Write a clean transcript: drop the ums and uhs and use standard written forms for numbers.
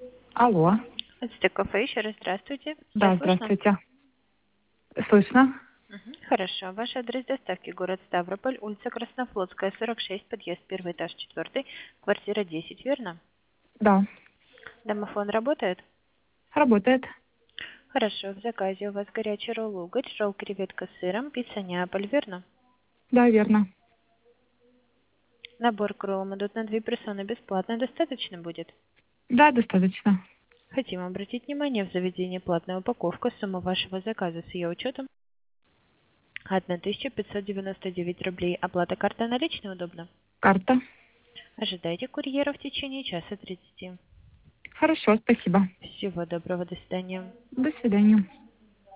Алло. Кафе, еще раз здравствуйте. Да, Сейчас слышно? здравствуйте. Слышно? Хорошо. Ваш адрес доставки город Ставрополь, улица Краснофлотская, 46, подъезд, первый этаж, 4, квартира 10, верно? Да. Домофон работает? Работает. Хорошо. В заказе у вас горячий ролл угорь, ролл креветка с сыром, пицца Неаполь, верно? Да, верно. Набор к роллам идут на 2 персоны бесплатно. Достаточно будет? Да, достаточно. Хотим обратить внимание, в заведении платная упаковка. Сумма вашего заказа с ее учетом 1599 рублей. Оплата картой наличной удобно? Карта. Ожидайте курьера в течение часа 30. Хорошо, спасибо. Всего доброго, до свидания. До свидания.